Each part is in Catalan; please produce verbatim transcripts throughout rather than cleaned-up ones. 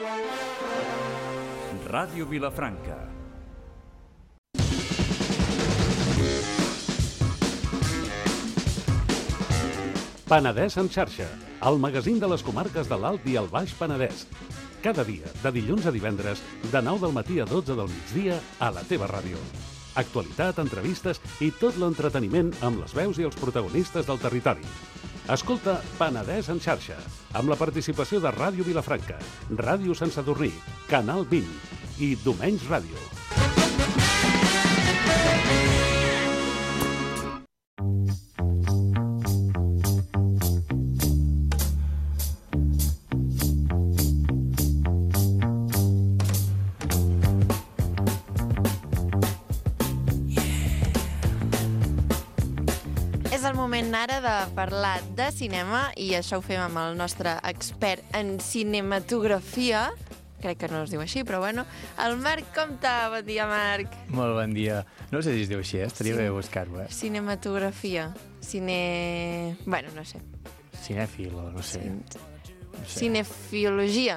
Ràdio Vilafranca. Penedès en xarxa, el magazín de les comarques de l'Alt i el Baix Penedès. Cada dia, de dilluns a divendres, de nou del matí a dotze del migdia, a la teva ràdio. Actualitat, entrevistes i tot l'entreteniment amb les veus i els protagonistes del territori. Escolta Penedès en xarxa, amb la participació de Ràdio Vilafranca, Ràdio Sant Sadurní, Canal vint i Domenys Ràdio. Ara de parlar de cinema, i això ho fem amb el nostre expert en cinematografia, crec que no es diu així, però bueno, el Marc Compte. Bon dia, Marc. Molt bon dia. No sé si es diu així, eh? Estaria bé buscar-ho, eh? Cinematografia. Cine... Bueno, no sé. Cinèfil, o no sé. Cin... no sé. Cinefiologia.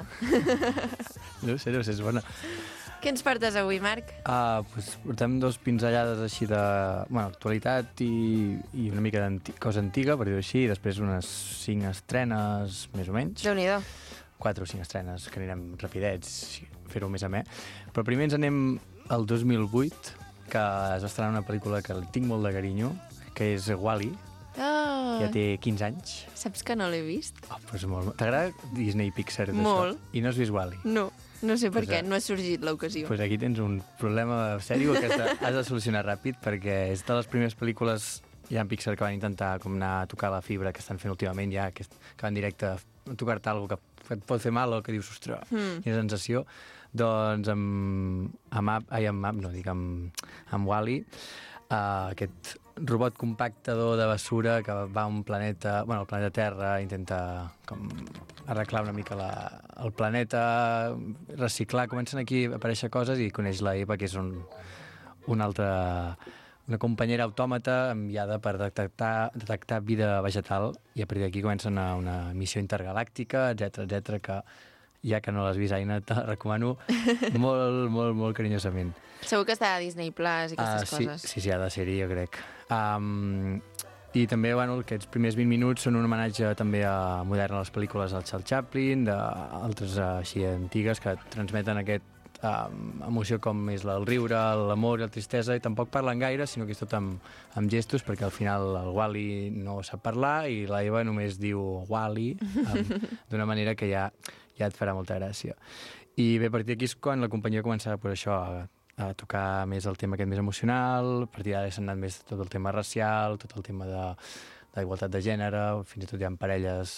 No sé, no sé, és bona. Què ens portes avui, Marc? Ah, doncs portem dos pinzellades així de... Bueno, actualitat i, i una mica de cosa antiga, per dir-ho així, i després unes cinc estrenes, més o menys. Déu-n'hi-do. Quatre o cinc estrenes, que anirem rapidets, fer-ho més amè. Però primer ens anem al dos mil vuit, que es va estrenar una pel·lícula que li tinc molt de carinyo, que és Wall-E. Oh. Ja té quinze anys. Saps que no l'he vist? Oh, doncs molt. T'agrada Disney Pixar? Molt. I no has vist Wall-E? No. No sé per pues, què, no ha sorgit l'ocasió. Doncs pues aquí tens un problema sèrio que has de, has de solucionar ràpid, perquè és de les primeres pel·lícules ja en Pixar que van intentar com anar a tocar la fibra que estan fent últimament, ja que, que van directe a tocar-te alguna cosa que et pot fer mal o que dius, ostres, mm. quina sensació. Doncs amb, amb, App, ai, amb, App, no dic, amb, amb Wall-E, uh, aquest robot compactador de bessura que va a un planeta, bueno, el planeta Terra, intenta com arreglar una mica la, el planeta, reciclar, comencen aquí a aparèixer coses i coneix la Eva, que és un, una altra, una companyera autòmata enviada per detectar, detectar vida vegetal, i a partir d'aquí comencen a una missió intergalàctica, etcètera, etcètera, que ja que no l'has vist, Aina, te la recomano molt, molt, molt carinyosament. Segur que està a Disney Plus i aquestes uh, sí, coses. Sí, sí, ha de ser-hi, jo crec. Um, I també, bueno, aquests primers vint minuts són un homenatge també a moderna a les pel·lícules del Charles Chaplin, d'altres així antigues que transmeten aquest um, emoció com és el riure, l'amor i la tristesa, i tampoc parlen gaire, sinó que és tot amb, amb gestos, perquè al final el Wall-E no sap parlar i la Eva només diu Wall-E, um, d'una manera que ja, ja et farà molta gràcia. I bé, a partir d'aquí és quan la companyia comença per això a a tocar més el tema aquest més emocional, a partir d'ara s'ha anat més tot el tema racial, tot el tema de, de igualtat de gènere, fins i tot hi ha parelles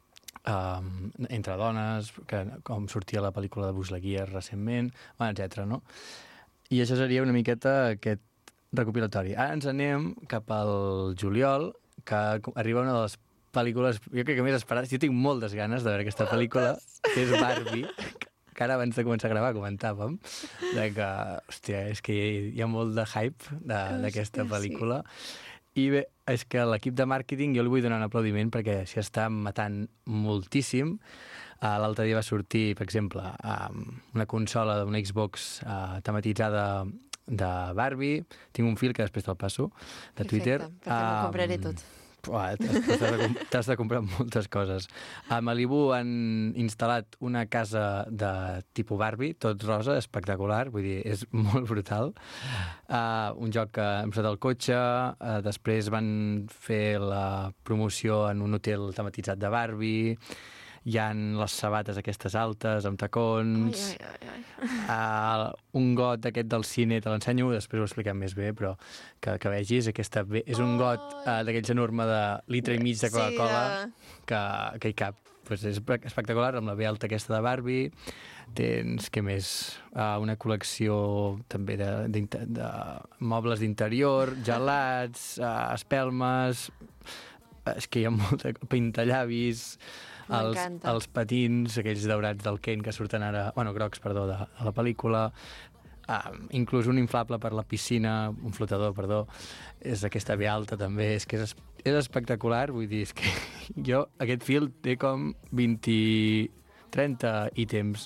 um, entre dones, que, com sortia la pel·lícula de Buzz Lightyear recentment, bueno, etcètera, no? I això seria una miqueta aquest recopilatori. Ara ens anem cap al juliol, que arriba una de les pel·lícules, jo crec que més esperades, jo tinc moltes ganes de veure aquesta pel·lícula, que és Barbie, que ara abans de començar a gravar comentàvem de que, hòstia, és que hi ha molt de hype d'aquesta pel·lícula. Sí. I bé, és que l'equip de màrqueting jo li vull donar un aplaudiment perquè s'hi està matant moltíssim. Uh, L'altre dia va sortir, per exemple, um, una consola d'una Xbox uh, tematitzada de Barbie. Tinc un fil que després te'l passo, de Twitter. Perfecte, perquè m'ho compraré tot. T'has de, t'has de comprar moltes coses. A Malibu han instal·lat una casa de tipus Barbie, tot rosa, espectacular, vull dir, és molt brutal. Uh, un joc que hem posat al cotxe, uh, després van fer la promoció en un hotel tematitzat de Barbie, hi ha les sabates aquestes altes, amb tacons... Ai, ai, ai, ai. Uh, un got aquest del cine, te l'ensenyo, després ho expliquem més bé, però que, que vegis, aquesta, és un got uh, d'aquells enorme de litre i mig de Coca-Cola, sí, de... que, que hi cap. Pues és espectacular, amb la B alta aquesta de Barbie. Tens, què més? Uh, una col·lecció també de, de, de mobles d'interior, gelats, uh, espelmes... Uh, és que hi ha molta... pintallavis... Els, els patins, aquells daurats del Ken que surten ara, bueno, grocs, perdó, de, de la pel·lícula, uh, inclús un inflable per la piscina, un flotador, perdó, és aquesta B alta també, és que és, és espectacular, vull dir, és que jo, aquest fil té com vint, trenta ítems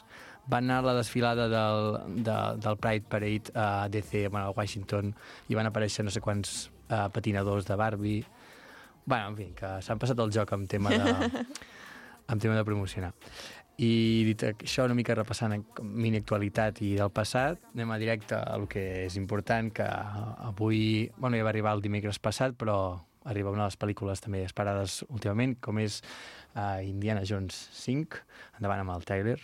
van anar a la desfilada del, de, del Pride Parade a D C, bueno, a Washington, i van aparèixer no sé quants uh, patinadors de Barbie. Bueno, en fi, que s'han passat el joc amb tema de, amb tema de promocionar. I dit això, una mica repassant mini-actualitat i del passat, anem a directe al que és important, que avui, bueno, ja va arribar el dimecres passat, però arriba una de les pel·lícules també esperades últimament, com és uh, Indiana Jones cinc. Endavant amb el tràiler.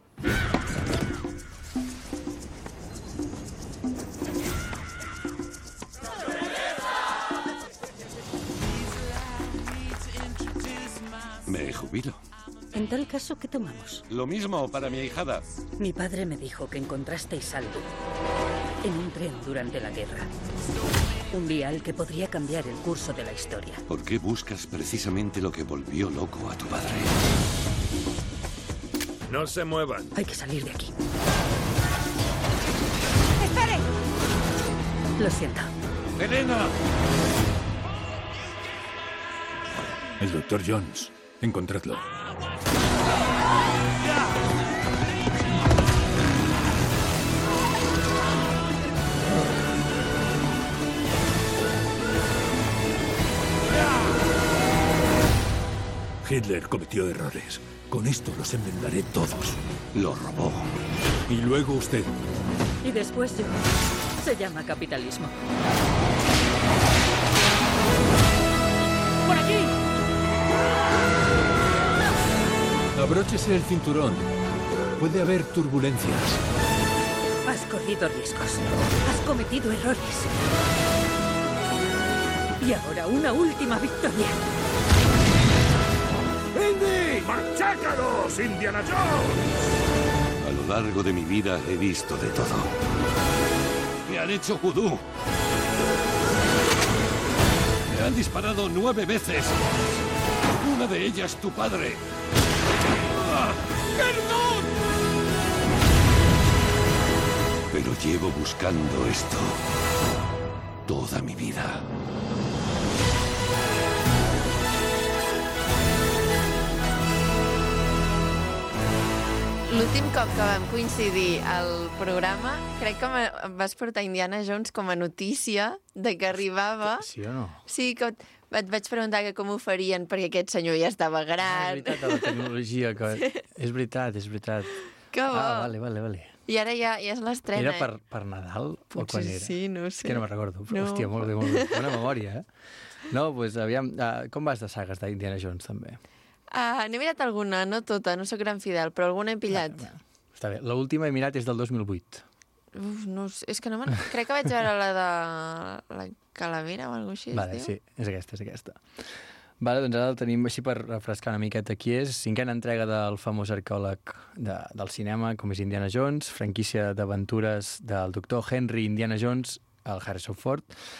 Me jubilo. En tal caso, ¿qué tomamos? Lo mismo para mi ahijada. Mi padre me dijo que encontrasteis saldo en un tren durante la guerra. Un vial que podría cambiar el curso de la historia. ¿Por qué buscas precisamente lo que volvió loco a tu padre? No se muevan. Hay que salir de aquí. ¡Espere! Lo siento. ¡Elena! El doctor Jones. Encontradlo. Hitler cometió errores. Con esto los enmendaré todos. Lo robó. Y luego usted. Y después yo. Se llama capitalismo. ¡Por aquí! Abróchese el cinturón. Puede haber turbulencias. Has corrido riesgos. Has cometido errores. Y ahora una última victoria. ¡Indy! ¡Machácalos, Indiana Jones! A lo largo de mi vida he visto de todo. Me han hecho vudú. Me han disparado nueve veces. Una de ellas tu padre. ¡Ah! ¡Perdón! Pero llevo buscando esto toda mi vida. L'últim cop que vam coincidir al programa, crec que em vas portar Indiana Jones com a notícia de que arribava. Sí o no? Sí, que et vaig preguntar que com ho farien perquè aquest senyor ja estava Ah, gran. és veritat, de la tecnologia. Que... Sí. És veritat, és veritat. Que bo. Ah, vale, vale, vale. I ara ja, ja és l'estrena. Era per, per Nadal o Potser quan era? sí, no ho sé. És que no me'n recordo. Però, No. hòstia, molt bé, molt bé. Bona memòria, eh? No, doncs pues, aviam... Uh, com vas de sagues d'Indiana Jones, també? Ah, n'he mirat alguna, no tota, no sóc gran fidel, però alguna he pillat. Ah, està bé. L'última he mirat és del dos mil vuit. Uf, no sé, és que no me'n... Crec que vaig veure la de la Calavera o alguna cosa així, Vale, es diu? sí, és aquesta, és aquesta. Vale, doncs ara el tenim així per refrescar una miqueta qui és. Cinquena entrega del famós arqueòleg de, del cinema, com és Indiana Jones, franquícia d'aventures del doctor Henry Indiana Jones, el Harrison Ford.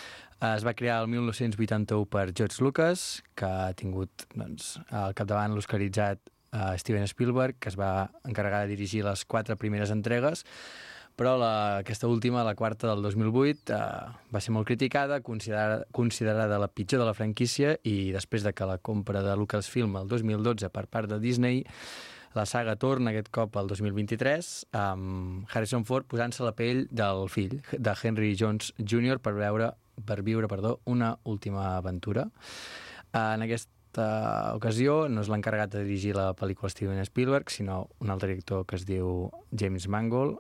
Es va crear el mil nou-cents vuitanta-u per George Lucas, que ha tingut doncs, al capdavant l'oscaritzat uh, Steven Spielberg, que es va encarregar de dirigir les quatre primeres entregues, però la, aquesta última, la quarta del dos mil vuit, eh, va ser molt criticada, considerada, considerada la pitjor de la franquícia, i després de que la compra de Lucasfilm el dos mil dotze per part de Disney, la saga torna aquest cop al dos mil vint-i-tres, amb Harrison Ford posant-se la pell del fill, de Henry Jones júnior, per, veure, per viure perdó, una última aventura. En aquesta ocasió no és l'encarregat de dirigir la pel·lícula Steven Spielberg, sinó un altre director que es diu James Mangold,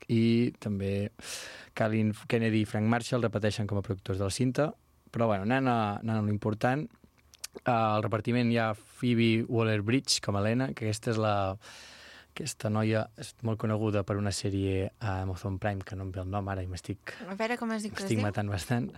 i també Kathleen Kennedy i Frank Marshall repeteixen com a productors de la cinta, però bueno, anant a, anant a l'important, uh, al repartiment hi ha Phoebe Waller-Bridge com a Helena, que aquesta és la aquesta noia és molt coneguda per una sèrie a Amazon Prime, que no em ve el nom ara i m'estic A veure com es diu que es m'estic diu. matant bastant.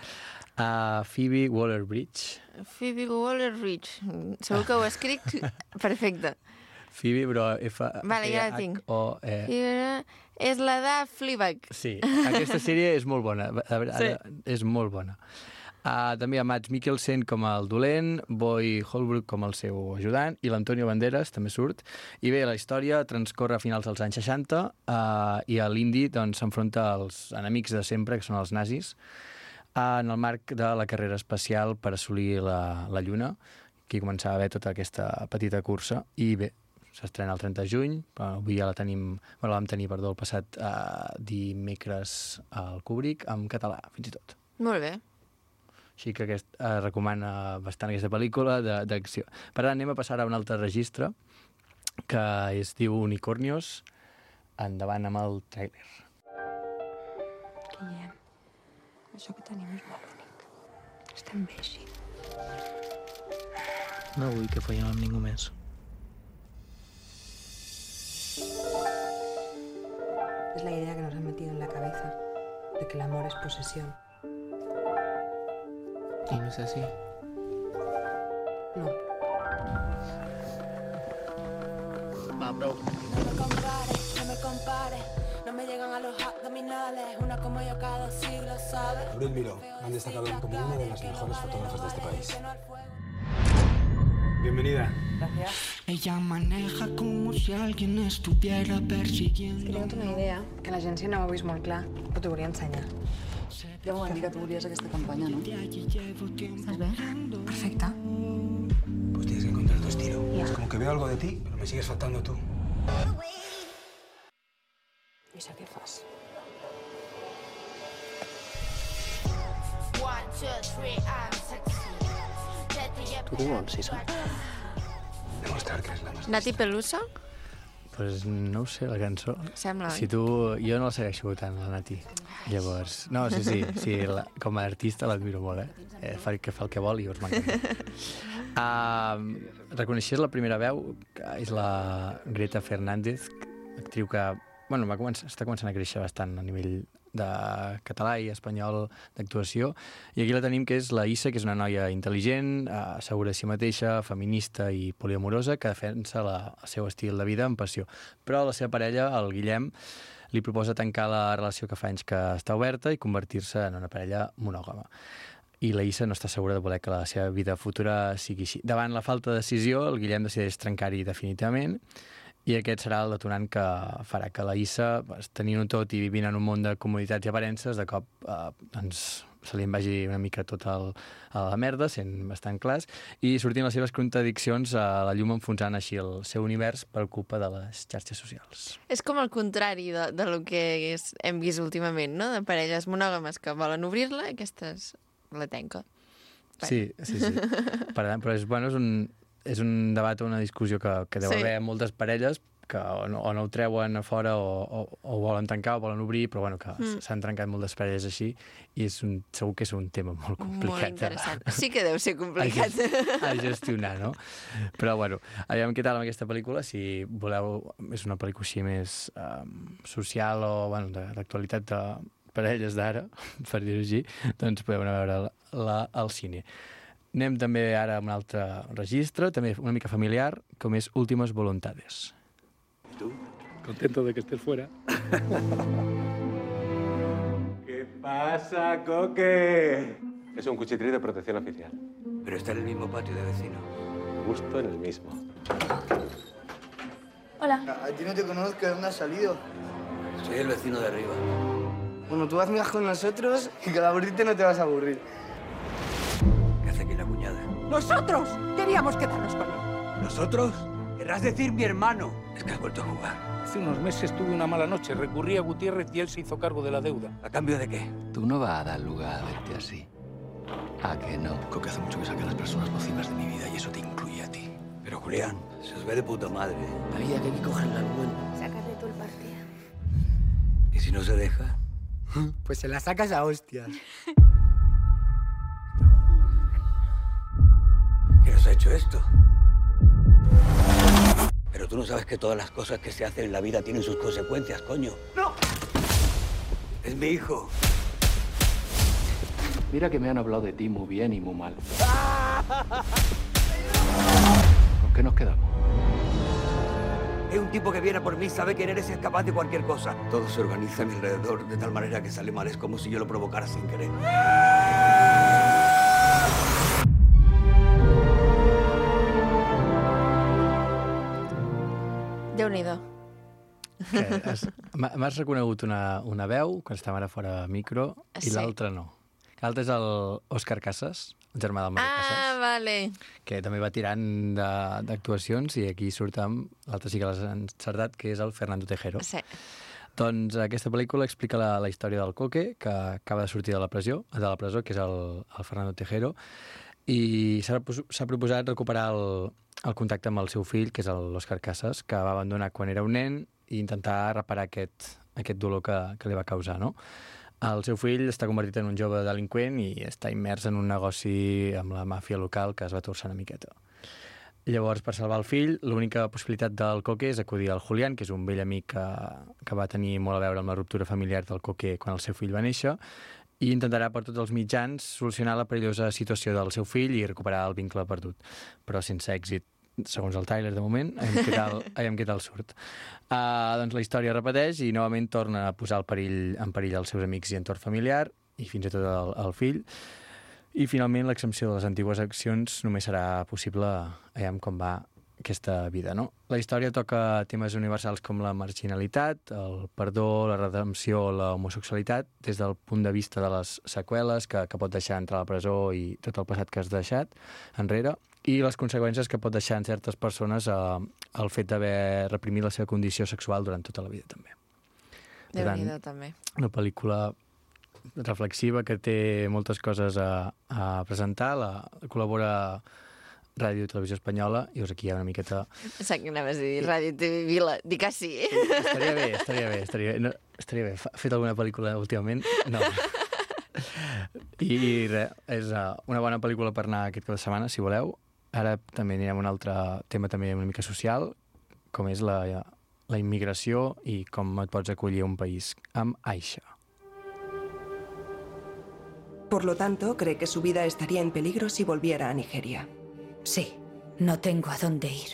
Uh, Phoebe Waller-Bridge. Phoebe Waller-Bridge. Segur que ho escric perfecte. Phoebe, però F Vale, ja la E tinc. H O E. Phoebe... És la de Fleabag. Sí, aquesta sèrie és molt bona. A veure, Sí. ara, és molt bona. Uh, també hi ha Mads Mikkelsen com el dolent, Boy Holbrook com el seu ajudant, i l'Antonio Banderas també surt. I bé, la història transcorre a finals dels anys seixanta, uh, i l'Indy doncs, s'enfronta als enemics de sempre, que són els nazis, uh, en el marc de la carrera espacial per assolir la, la Lluna, que hi començava a haver tota aquesta petita cursa. I bé, s'estrena el trenta de juny, però avui ja la tenim, bueno, la vam tenir, perdó, el passat uh, dimecres al Kubrick, en català, fins i tot. Molt bé. Així que aquest, uh, recomana bastant aquesta pel·lícula d'acció. Per ara anem a passar a un altre registre, que es diu Unicornios. Endavant amb el tràiler. Guillem, això que tenim és molt únic. Estem bé així. No vull que follem amb ningú més. Es la idea que nos han metido en la cabeza de que el amor es posesión. ¿Y no es así? No. Va, prou. No me compares, no me compares. No me llegan a los abdominales. Una como yo cada siglo, ¿sabes? Abril Miró, han destacado como una de las mejores fotógrafas de este país. Bienvenida. Gracias. Ella maneja como si alguien estuviera persiguiendo. És que he tingut una idea que l'agència no ho ha vist molt clar, però t'ho volia ensenyar. Ja m'ho van dir que tu volies aquesta campanya, ¿no? ¿Estás bien? Perfecte. Pues tienes que encontrar tu estilo. Ya. Es como que veo algo de ti, pero me sigues faltando tú. I això què fas? Tu què vols, Sisa? Demostrar que és la més... Nati Peluso? Pues no ho sé, la cançó. Sembla, Si oi? tu... Jo no la segueixo tant, la Nati. Llavors... No, sí, sí, sí la, com a artista l'admiro molt, eh? eh? Fa que fa el que vol i us m'encanta. uh, reconeixies la primera veu, que és la Greta Fernández, actriu que bueno, va començar, està començant a créixer bastant a nivell de català i espanyol d'actuació, i aquí la tenim, que és la Issa, que és una noia intel·ligent, eh, segura de si mateixa, feminista i poliamorosa, que defensa la, el seu estil de vida amb passió. Però la seva parella, el Guillem, li proposa tancar la relació que fa anys que està oberta i convertir-se en una parella monògama. I la Issa no està segura de voler que la seva vida futura sigui així. Davant la falta de decisió, el Guillem decideix trencar-hi definitivament, i aquest serà el detonant que farà que la Issa, tenint-ho tot i vivint en un món de comoditats i aparences, de cop eh, doncs, se li en vagi una mica tot el, a la merda, sent bastant clars, i sortint les seves contradiccions a la llum, enfonsant així el seu univers per culpa de les xarxes socials. És com el contrari de, de lo que és, hem vist últimament, no? De parelles monògames que volen obrir-la i aquestes la tanca. Sí, sí, sí. Per tant, però és, bueno, és un... és un debat o una discussió que, que deu Sí. haver moltes parelles que o no, o no ho treuen a fora o, o, o volen tancar o volen obrir, però bueno, que Mm. s'han trencat moltes parelles així i és un, segur que és un tema molt complicat. Molt interessant. Sí que deu ser complicat. A, a gestionar, no? Però bueno, aviam què tal amb aquesta pel·lícula, si voleu, és una pel·lícula així més um, social o bueno, d'actualitat de parelles d'ara, per dir-ho així, doncs podeu anar a veure la, la, al cine. Anem també ara a un altre registre, també una mica familiar, com és Últimas Voluntades. ¿Y tú? Contento de que estés fuera. ¿Qué pasa, Coque? Es un cuchitril de protección oficial. Pero está en el mismo patio de vecino. Justo en el mismo. Hola. A ti no te conozco, ¿de dónde has salido? Soy el vecino de arriba. Bueno, tú haz migas con nosotros y con aburrirte no te vas a aburrir. ¿Qué hace aquí la cuñada? ¡Nosotros! Queríamos quedarnos con él. ¿Nosotros? Querrás decir mi hermano. Es que has vuelto a jugar. Hace unos meses tuve una mala noche. Recurrí a Gutiérrez y él se hizo cargo de la deuda. ¿A cambio de qué? Tú no vas a dar lugar a verte así. ¿A que no? Coque, hace mucho que saqué a las personas nocivas de mi vida y eso te incluye a ti. Pero Julián, se os ve de puta madre. La vida que hay que cogerla al bueno. Sácate tú el partido. ¿Y si no se deja? Pues se la sacas a hostias. ¿Quién os ha hecho esto? Pero tú no sabes que todas las cosas que se hacen en la vida tienen sus consecuencias, coño. ¡No! Es mi hijo. Mira que me han hablado de ti muy bien y muy mal. ¿Con qué nos quedamos? Es un tipo que viene por mí, sabe quién eres y es capaz de cualquier cosa. Todo se organiza a mi alrededor de tal manera que sale mal. Es como si yo lo provocara sin querer. Déu-n'hi-do. M'has reconegut una, una veu, que estava ara fora de micro, i Sí. l'altra no. L'altre és el Òscar Casas, el germà del Mario Ah, Casas. vale. Que també va tirant d'actuacions i aquí surt amb, l'altre sí que l'has encertat, que és el Fernando Tejero. Sí. Doncs aquesta pel·lícula explica la, la història del Coque, que acaba de sortir de la presó, de la presó que és el, el Fernando Tejero, i s'ha proposat recuperar el, el contacte amb el seu fill, que és l'Òscar Casas, que va abandonar quan era un nen, i intentar reparar aquest, aquest dolor que, que li va causar, no? El seu fill està convertit en un jove delinqüent i està immers en un negoci amb la màfia local que es va torçar una miqueta. Llavors, per salvar el fill, l'única possibilitat del Coque és acudir al Julián, que és un vell amic que, que va tenir molt a veure amb la ruptura familiar del Coque quan el seu fill va néixer, i intentarà per tots els mitjans solucionar la perillosa situació del seu fill i recuperar el vincle perdut, però sense èxit, segons el tràiler de moment, aviam què tal, aviam què tal surt. Uh, doncs la història repeteix i novament torna a posar el perill, en perill els seus amics i entorn familiar, i fins i tot el, el fill. I finalment l'exempció de les antigues accions només serà possible aviam com va aquesta vida, no? La història toca temes universals com la marginalitat, el perdó, la redempció, la homosexualitat, des del punt de vista de les seqüeles que, que pot deixar entrar a la presó i tot el passat que has deixat enrere, i les conseqüències que pot deixar en certes persones eh, el fet d'haver reprimit la seva condició sexual durant tota la vida, també. Déu-n'hi-do, també. Una pel·lícula reflexiva que té moltes coses a, a presentar, la, col·labora Ràdio i Televisió Espanyola, i us aquí hi ha una miqueta... Sap que anaves a dir Ràdio i T V Vila, dic que sí. Estaria bé, estaria bé, estaria bé. No, estaria bé. Ha fet alguna pel·lícula últimament? No. I res, és una bona pel·lícula per anar aquest cap de setmana, si voleu. Ara també anirem a un altre tema també una mica social, com és la, la immigració i com et pots acollir a un país, amb Aisha. Por lo tanto, cree que su vida estaría en peligro si volviera a Nigeria. Sí, no tengo a dónde ir.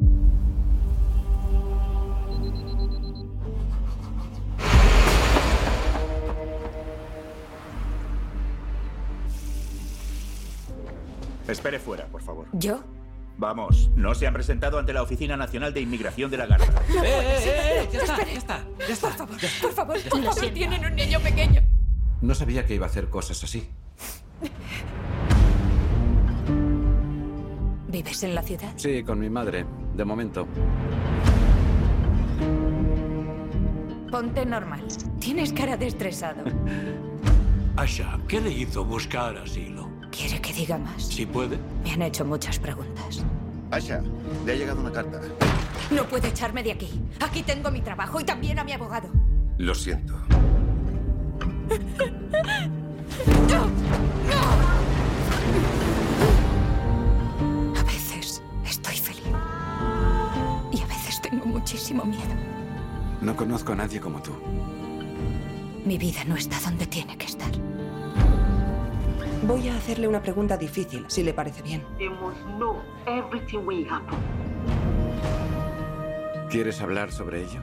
Espere fuera, por favor. ¿Yo? Vamos, no se han presentado ante la Oficina Nacional de Inmigración de la Garda. No ¡Eh, puede eh, ser. eh! Ya está, Espere. ya está, ya está. Por favor, ya está. por favor, Ya por está. favor, tienen un niño pequeño. No sabía que iba a hacer cosas así. ¿Vives en la ciudad? Sí, con mi madre, de momento. Ponte normal. Tienes cara de estresado. Aisha, ¿qué le hizo buscar asilo? ¿Quiere que diga más? Si puede. Me han hecho muchas preguntas. Aisha, le ha llegado una carta. No puede echarme de aquí. Aquí tengo mi trabajo y también a mi abogado. Lo siento. ¡No! ¡No! A veces estoy feliz. Y a veces tengo muchísimo miedo. No conozco a nadie como tú. Mi vida no está donde tiene que estar. Voy a hacerle una pregunta difícil, si le parece bien. ¿Quieres hablar sobre ello?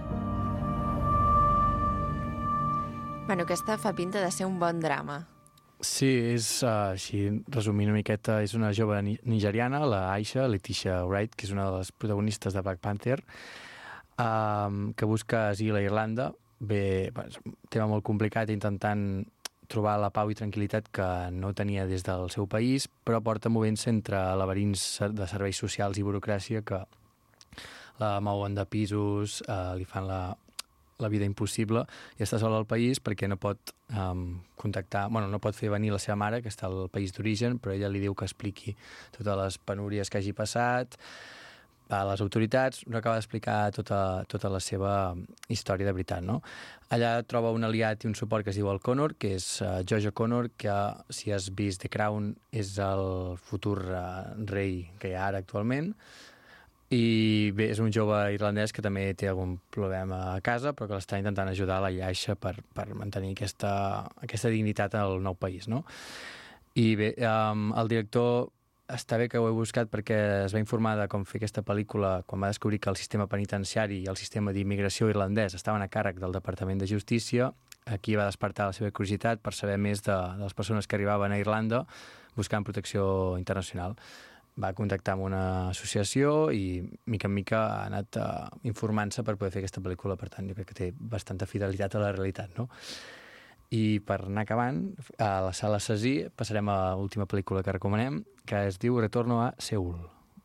Bueno, aquesta fa pinta de ser un bon drama. Sí, és, uh, així, resumint una miqueta, és una jove ni nigeriana, la Aisha, Letitia Wright, que és una de les protagonistes de Black Panther, um, que busca asil a Irlanda. Bé, és un tema molt complicat, intentant trobar la pau i tranquil·litat que no tenia des del seu país, però porta movent-se entre laberints de serveis socials i burocràcia que la mouen de pisos, uh, li fan la... la vida impossible, i està sola al país perquè no pot um, contactar, bueno, no pot fer venir la seva mare, que està al país d'origen, però ella li diu que expliqui totes les penúries que hagi passat a les autoritats, no acaba d'explicar tota, tota la seva història de veritat, no? Allà troba un aliat i un suport que es diu el Connor, que és uh, Jojo Connor, que si has vist The Crown és el futur uh, rei que hi ha ara actualment. I bé, és un jove irlandès que també té algun problema a casa, però que l'està intentant ajudar a la Aisha per, per mantenir aquesta, aquesta dignitat al nou país, no? I bé, um, el director està bé que ho he buscat perquè es va informar de com fer aquesta pel·lícula quan va descobrir que el sistema penitenciari i el sistema d'immigració irlandès estaven a càrrec del Departament de Justícia. Aquí va despertar la seva curiositat per saber més de, de les persones que arribaven a Irlanda buscant protecció internacional. Va contactar amb una associació i mica en mica ha anat uh, informant-se per poder fer aquesta pel·lícula, per tant jo crec que té bastanta fidelitat a la realitat, no? I per anar acabant, a la sala Cesí passarem a l'última pel·lícula que recomanem, que es diu Retorno a Seul.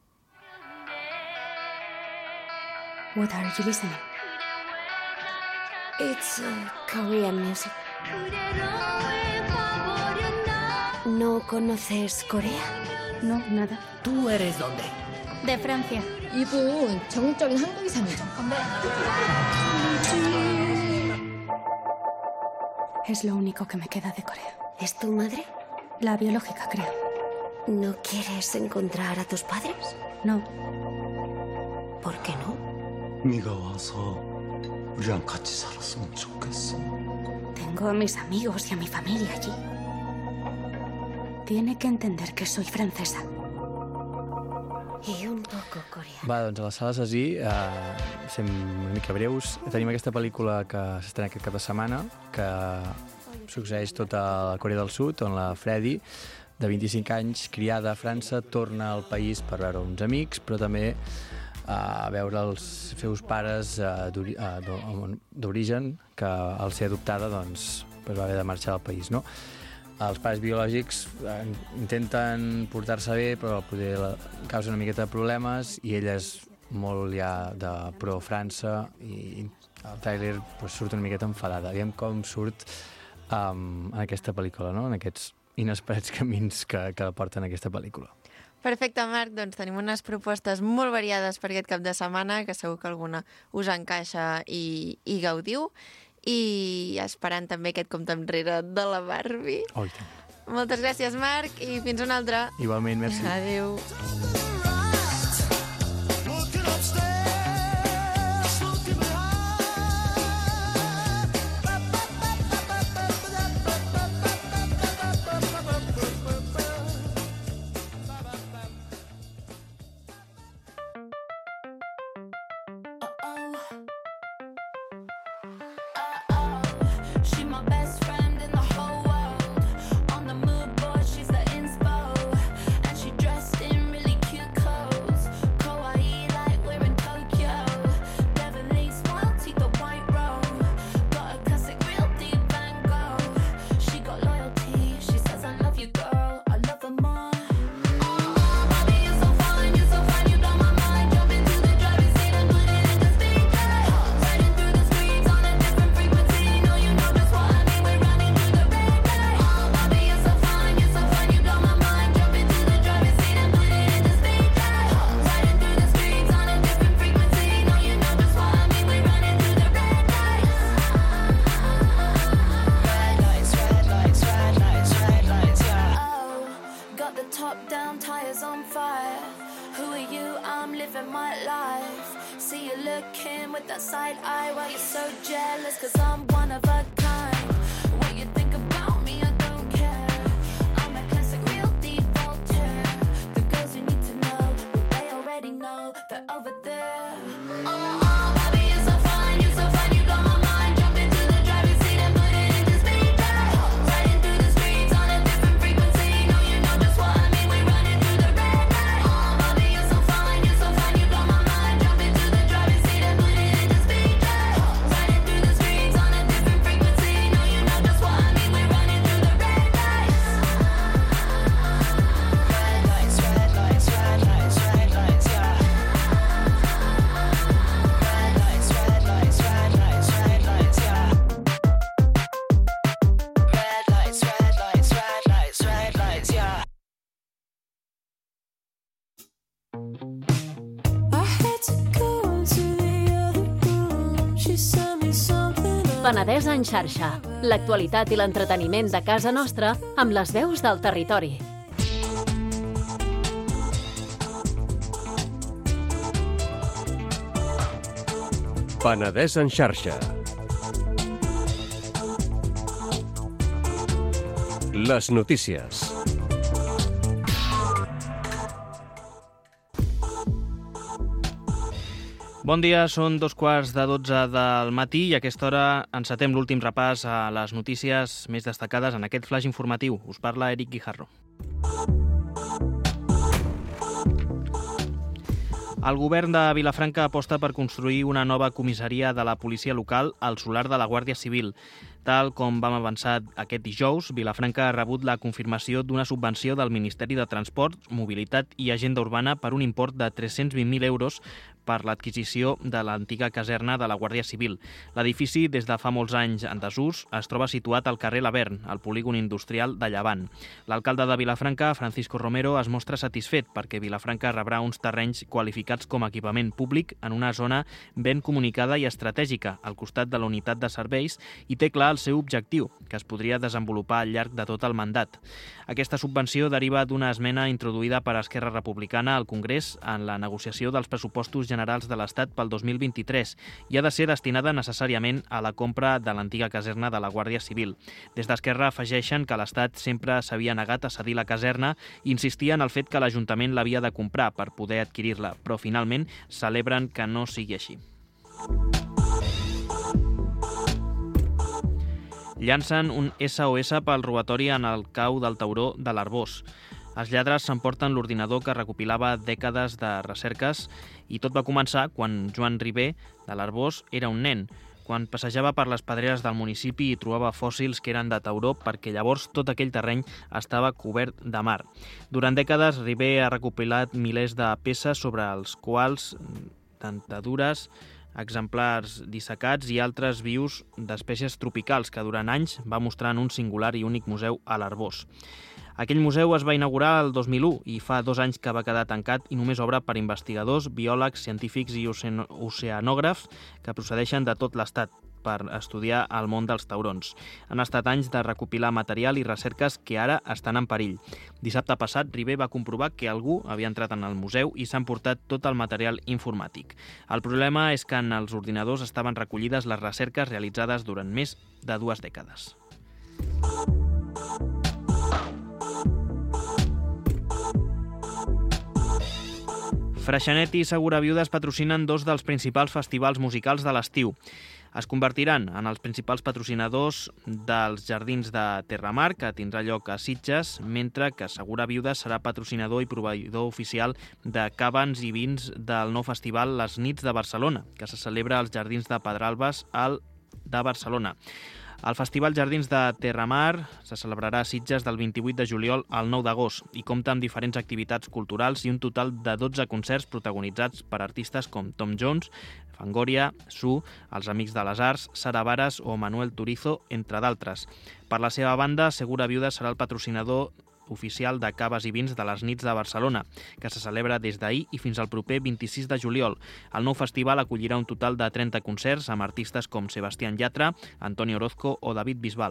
What are you listening? It's uh, Korean music. ¿No conoces Corea? No, nada. ¿Tú eres dónde? De Francia. 이분 전국적인 한국 이상이죠. Es lo único que me queda de Corea. ¿Es tu madre? La biológica, creo. ¿No quieres encontrar a tus padres? No. ¿Por qué no? 네가 와서 우리랑 같이 살았으면 좋겠어. Tengo a mis amigos y a mi familia allí. Tiene que entender que soy francesa. I un poco coreà. Va, doncs a la sala Cesí, eh, sent una mica breus, tenim aquesta pel·lícula que s'estrena aquest cap de setmana, que succeeix tota la Corea del Sud, on la Freddy, de vint-i-cinc anys, criada a França, torna al país per veure uns amics, però també a veure els seus pares d'origen, que al ser adoptada doncs, va haver de marxar del país, no? Els pares biològics intenten portar-se bé, però poder causa una miqueta de problemes i ella és molt ja de pro-França i el tràiler pues, surt una miqueta enfadada. Aviam com surt um, en aquesta pel·lícula, no? En aquests inesperats camins que, que porten aquesta pel·lícula. Perfecte, Marc. Doncs tenim unes propostes molt variades per aquest cap de setmana, que segur que alguna us encaixa i, i gaudiu. I esperant també aquest compte enrere de la Barbie. Oh, i tant. Moltes gràcies, Marc, i fins una altra. Igualment, merci. Adéu. Penedès en xarxa. L'actualitat i l'entreteniment de casa nostra amb les veus del territori. Penedès en xarxa. Les notícies. Bon dia, són dos quarts de dotze del matí i a aquesta hora encetem l'últim repàs a les notícies més destacades en aquest flash informatiu. Us parla Eric Guijarro. El govern de Vilafranca aposta per construir una nova comissaria de la policia local al solar de la Guàrdia Civil. Tal com vam avançar aquest dijous, Vilafranca ha rebut la confirmació d'una subvenció del Ministeri de Transports, Mobilitat i Agenda Urbana per un import de tres-cents vint mil euros per l'adquisició de l'antiga caserna de la Guàrdia Civil. L'edifici, des de fa molts anys en desús, es troba situat al carrer Lavern, al polígon industrial de Llevant. L'alcalde de Vilafranca, Francisco Romero, es mostra satisfet perquè Vilafranca rebrà uns terrenys qualificats com a equipament públic en una zona ben comunicada i estratègica, al costat de la unitat de serveis, i té clar el seu objectiu, que es podria desenvolupar al llarg de tot el mandat. Aquesta subvenció deriva d'una esmena introduïda per Esquerra Republicana al Congrés en la negociació dels pressupostos generals de l'Estat pel dos mil vint-i-tres i ha de ser destinada necessàriament a la compra de l'antiga caserna de la Guàrdia Civil. Des d'Esquerra afegeixen que l'Estat sempre s'havia negat a cedir la caserna i insistia en el fet que l'Ajuntament l'havia de comprar per poder adquirir-la, però finalment celebren que no sigui així. Llancen un S O S pel robatori en el cau del Tauró de l'Arboç. Els lladres s'emporten l'ordinador que recopilava dècades de recerques i tot va començar quan Joan Ribé, de l'Arboç, era un nen, quan passejava per les pedreres del municipi i trobava fòssils que eren de tauró perquè llavors tot aquell terreny estava cobert de mar. Durant dècades, Ribé ha recopilat milers de peces sobre els quals dentadures, exemplars dissecats i altres vius d'espècies tropicals que durant anys va mostrar en un singular i únic museu a l'Arboç. Aquell museu es va inaugurar el dos mil u i fa dos anys que va quedar tancat i només obre per investigadors, biòlegs, científics i oceanògrafs que procedeixen de tot l'Estat per estudiar el món dels taurons. Han estat anys de recopilar material i recerques que ara estan en perill. Dissabte passat, Ribé va comprovar que algú havia entrat en el museu i s'ha emportat tot el material informàtic. El problema és que en els ordinadors estaven recollides les recerques realitzades durant més de dues dècades. Freixenet i Segura Viudes patrocinen dos dels principals festivals musicals de l'estiu. Es convertiran en els principals patrocinadors dels Jardins de Terramar, que tindrà lloc a Sitges, mentre que Segura Viudes serà patrocinador i proveïdor oficial de càvens i vins del nou festival Les Nits de Barcelona, que se celebra als Jardins de Pedralbes al de Barcelona. El Festival Jardins de Terramar se celebrarà a Sitges del vint-i-vuit de juliol al nou d'agost i compta amb diferents activitats culturals i un total de dotze concerts protagonitzats per artistes com Tom Jones, Fangoria, Su, Els Amics de les Arts, Sara Varas o Manuel Turizo, entre d'altres. Per la seva banda, Segura Viuda serà el patrocinador oficial de caves i vins de les Nits de Barcelona, que se celebra des d'ahir i fins al proper vint-i-sis de juliol. El nou festival acollirà un total de trenta concerts amb artistes com Sebastián Yatra, Antoni Orozco o David Bisbal.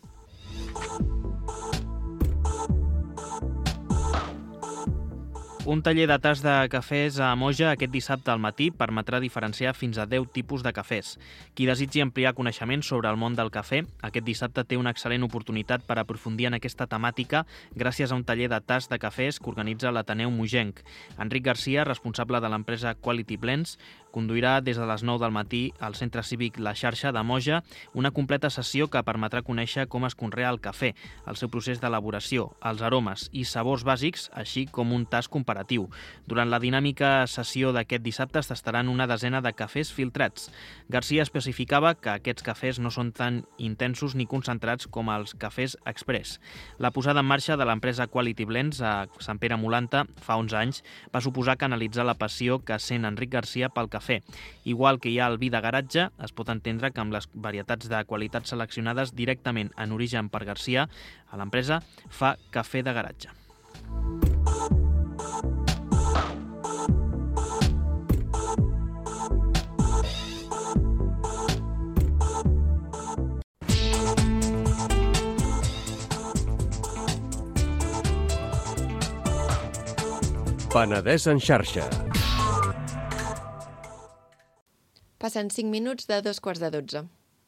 Un taller de tas de cafès a Moja aquest dissabte al matí permetrà diferenciar fins a deu tipus de cafès. Qui desitgi ampliar coneixements sobre el món del cafè, aquest dissabte té una excel·lent oportunitat per aprofundir en aquesta temàtica gràcies a un taller de tas de cafès que organitza l'Ateneu Mogenc. Enric Garcia, responsable de l'empresa Quality Blends, conduirà des de les nou del matí al Centre Cívic La Xarxa de Moja una completa sessió que permetrà conèixer com es conrea el cafè, el seu procés d'elaboració, els aromes i sabors bàsics, així com un tast comparatiu. Durant la dinàmica sessió d'aquest dissabte es tastaran una desena de cafès filtrats. Garcia especificava que aquests cafès no són tan intensos ni concentrats com els cafès express. La posada en marxa de l'empresa Quality Blends a Sant Pere Molanta fa onze anys va suposar canalitzar la passió que sent Enric Garcia pel cafè. Igual que hi ha el vi de garatge, es pot entendre que amb les varietats de qualitat seleccionades directament en origen per Garcia, a l'empresa fa cafè de garatge. Penedès en xarxa. Passen cinc minuts de dos quarts de dotze.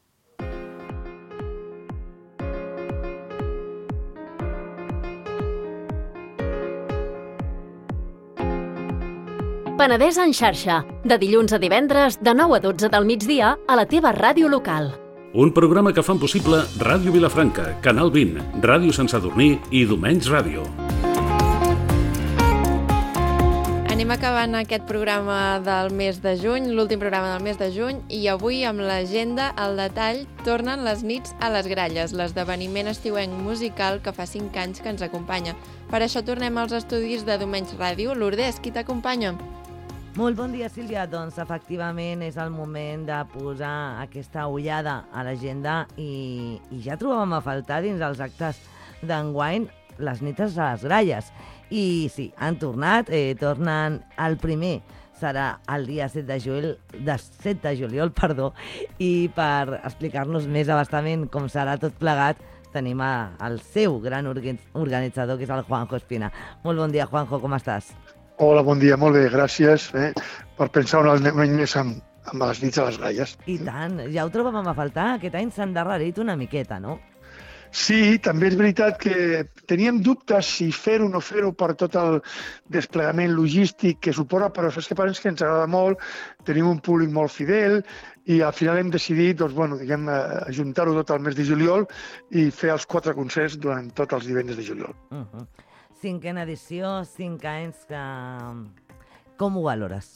Penedès en xarxa, de dilluns a divendres, de nou a dotze del migdia, a la teva ràdio local. Un programa que fan possible Ràdio Vilafranca, Canal vint, Ràdio Sant Sadurní i Domenys Ràdio. Anem acabant aquest programa del mes de juny, l'últim programa del mes de juny, i avui amb l'agenda al detall tornen les nits a les gralles, l'esdeveniment estiuenc musical que fa cinc anys que ens acompanya. Per això tornem als estudis de Domenys Ràdio. Lourdes, qui t'acompanya? Molt bon dia, Sílvia. Doncs efectivament és el moment de posar aquesta ullada a l'agenda i, i ja trobàvem a faltar dins els actes d'enguany les nits a les gralles. I sí, han tornat, eh, tornen el primer, serà el dia set de juliol, de set de juliol, perdó, i per explicar-nos més abastament com serà tot plegat, tenim a, el seu gran organitzador, que és el Juanjo Espina. Molt bon dia, Juanjo, com estàs? Hola, bon dia, molt bé, gràcies eh, per pensar un any més amb, amb les nits a les gralles. I tant, ja ho trobàvem a faltar, aquest any s'ha endarrerit una miqueta, no? Sí, també és veritat que teníem dubtes si fer-ho o no fer-ho per tot el desplegament logístic que suposa, però saps què passa? Que ens agrada molt, tenim un públic molt fidel i al final hem decidit doncs, bueno, diguem, ajuntar-ho tot al mes de juliol i fer els quatre concerts durant tots els divendres de juliol. Uh-huh. Cinquena edició, cinc anys, que... com ho valores?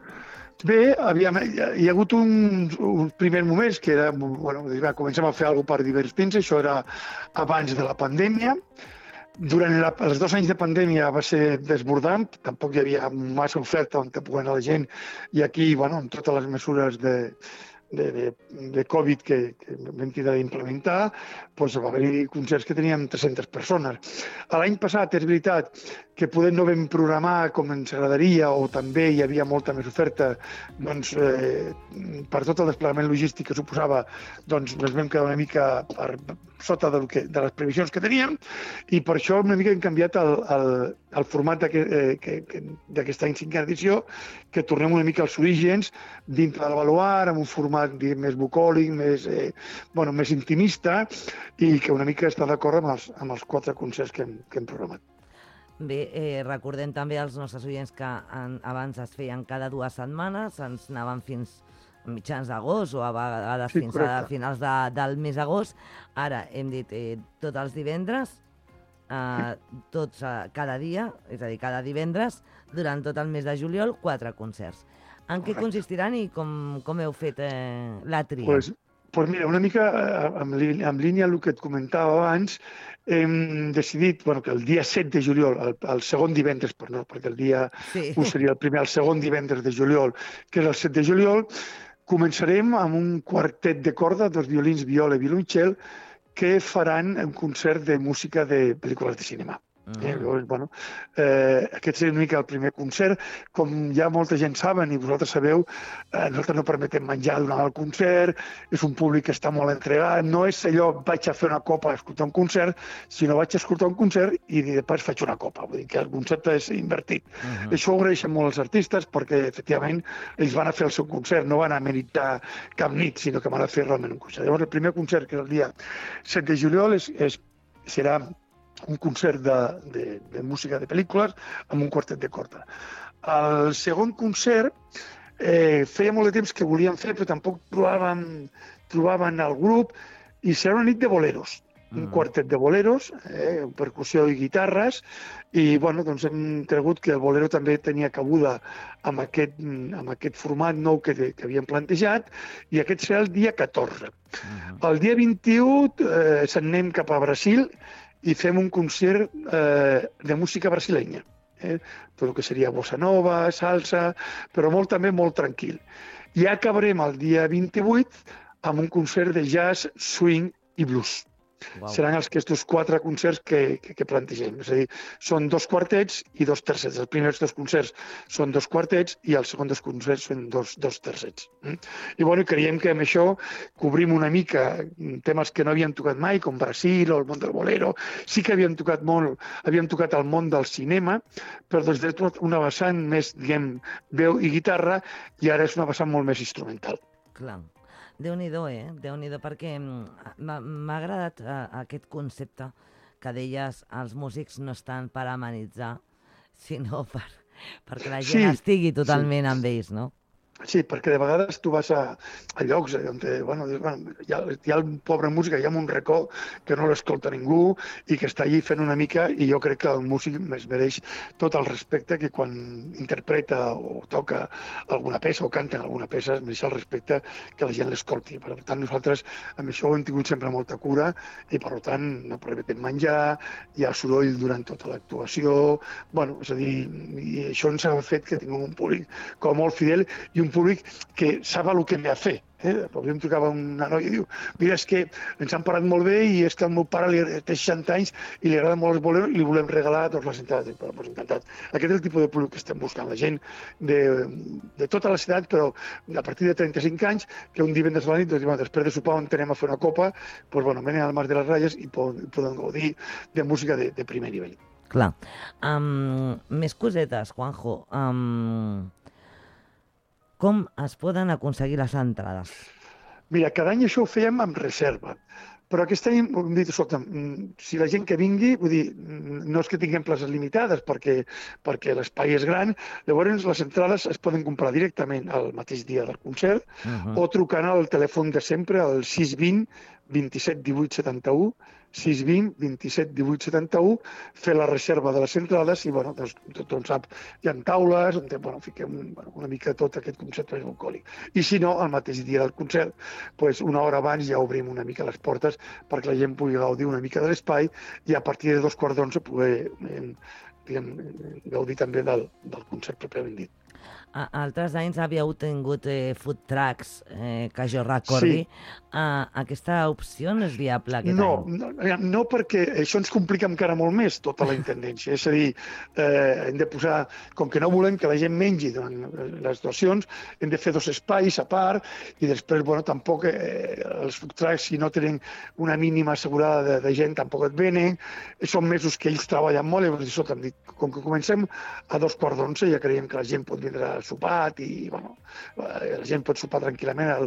Bé, aviam, hi ha hagut un, un primer moments que era, bueno, comencem a fer alguna cosa per divertir-nos, això era abans de la pandèmia. Durant la, els dos anys de pandèmia va ser desbordant, tampoc hi havia massa oferta on poder anar la gent, i aquí, bueno, amb totes les mesures de, de, de, de Covid que, que vam tindre d'implementar, doncs va haver-hi concerts que teníem tres-centes persones. L'any passat, és veritat, que poder no vam programar com ens agradaria o també hi havia molta més oferta, doncs eh, per tot el desplegament logístic que suposava, doncs ens vam quedar una mica per sota del que, de les previsions que teníem i per això una mica hem canviat el, el, el format d'aquest any cinquena edició, que tornem una mica als orígens dintre del Baluard, amb un format diguem, més bucòlic, més, eh, bueno, més intimista i que una mica està d'acord amb, els, amb els quatre concerts que hem, que hem programat. Bé, eh, recordem també als nostres oients que en, abans es feien cada dues setmanes, ens anaven fins a mitjans d'agost o a vegades sí, fins correcte. A finals de, del mes d'agost. Ara hem dit eh, tots els divendres, eh, tots eh, cada dia, és a dir, cada divendres, durant tot el mes de juliol, quatre concerts. En què consistiran i com, com heu fet eh, la tria? Pues, pues mira, una mica en, en línia amb el que et comentava abans, hem decidit bueno, que el dia set de juliol, el, el segon divendres, per no, perquè el dia sí. un seria el primer, el segon divendres de juliol, que és el set de juliol, començarem amb un quartet de corda, dos violins, viola i violoncel, que faran un concert de música de pel·lícules de cinema. Uh-huh. Eh, llavors, bueno, eh, aquest és una mica el primer concert. Com ja molta gent saben i vosaltres sabeu, eh, nosaltres no permetem menjar durant el concert, és un públic que està molt entregat, no és allò vaig a fer una copa a escoltar un concert, sinó vaig a escoltar un concert i després faig una copa, vull dir que el concepte és invertit. Uh-huh. Això ho agraeixen molt els artistes perquè efectivament ells van a fer el seu concert, no van a meritar cap nit, sinó que van a fer realment un concert. Llavors el primer concert, que és el dia set de juliol, és, és, serà un concert de, de, de música de pel·lícules amb un quartet de corda. El segon concert eh, feia molt de temps que volíem fer, però tampoc trobàvem, trobàvem el grup, i serà una nit de boleros. Un quartet de boleros, eh, percussió i guitarres, i bueno, doncs hem cregut que el bolero també tenia cabuda amb aquest, amb aquest format nou que, que havíem plantejat, i aquest serà el dia catorze. Uh-huh. El dia vint-i-u eh, s'anem cap a Brasil i fem un concert eh, de música brasilenya. Eh? Tot el que seria bossa nova, salsa, però molt també molt tranquil. I acabarem el dia vint-i-vuit amb un concert de jazz, swing i blues. Wow. Seran els aquests quatre concerts que, que, que plantegem. És a dir, són dos quartets i dos tercets. Els primers dos concerts són dos quartets i els segons dos concerts són dos, dos tercets. Mm? I bueno, creiem que amb això cobrim una mica temes que no havíem tocat mai, com Brasil o el món del bolero. Sí que havíem tocat molt, havíem tocat el món del cinema, però des de tot una vessant més, diguem, veu i guitarra, i ara és una vessant molt més instrumental. Clar. Déu-n'hi-do, eh? Déu-n'hi-do, perquè m'ha agradat uh, aquest concepte que deies, els músics no estan per amenitzar, sinó per, perquè la gent sí, estigui totalment sí. amb ells, no? Sí, perquè de vegades tu vas a, a llocs on bueno, bueno, hi, ha, hi ha un pobre músic, hi ha un racó que no l'escolta ningú i que està allí fent una mica, i jo crec que el músic es mereix tot el respecte que quan interpreta o toca alguna peça o canta en alguna peça es mereix el respecte que la gent l'escolti. Per tant, nosaltres amb això ho hem tingut sempre molta cura i per tant no prohibim menjar, hi ha soroll durant tota l'actuació, bueno, és a dir, i això ens ha fet que tinguem un públic com molt fidel i un públic que sap el que ve a fer. Eh? Avui em trucava una noia i diu, mira, és que ens han parat molt bé i és que el meu pare li, té seixanta anys i li agrada molt els boleros i li volem regalar doncs, les entrades. Però, doncs, encantat. Aquest és el tipus de públic que estem buscant, la gent de, de tota la ciutat, però a partir de trenta-cinc anys, que un divendres a la nit, doncs, després de sopar on anem a fer una copa, doncs, bueno, venen al Mas de les Ratlles i poden, poden gaudir de música de, de primer nivell. Clar. Um, més cosetes, Juanjo. Um... Com es poden aconseguir les entrades? Mira, cada any això ho fèiem amb reserva, però aquest any hem dit, escolta, si la gent que vingui, vull dir, no és que tinguem places limitades perquè, perquè l'espai és gran, llavors les entrades es poden comprar directament el mateix dia del concert uh-huh. o trucant al telèfon de sempre, al sis vint, vint-i-set, divuit, setanta-u, sis vint, vint-i-set, divuit, setanta-u, fer la reserva de les entrades i, bueno, doncs, tothom sap, hi ha taules on bueno, fiquem bueno, una mica tot aquest concert bucòlic. I si no, el mateix dia del concert, doncs una hora abans ja obrim una mica les portes perquè la gent pugui gaudir una mica de l'espai i a partir de dos quarts d'onze poder eh, gaudir també del, del concert pròpiament dit. A, altres anys havíeu tingut eh, food trucks, eh, que jo recordi. Sí. Uh, aquesta opció no és viable aquest no, any? No, no, perquè això ens complica encara molt més tota la intendència. És a dir, eh, hem de posar, com que no volem que la gent mengi durant les actuacions, hem de fer dos espais a part i després, bueno, tampoc eh, els food trucks, si no tenen una mínima assegurada de, de gent, tampoc et venen. Són mesos que ells treballen molt i llavors, escolta, hem dit, com que comencem a dos quarts d'onze ja creiem que la gent pot vindre a sopat i, bueno, la gent pot sopar tranquil·lament a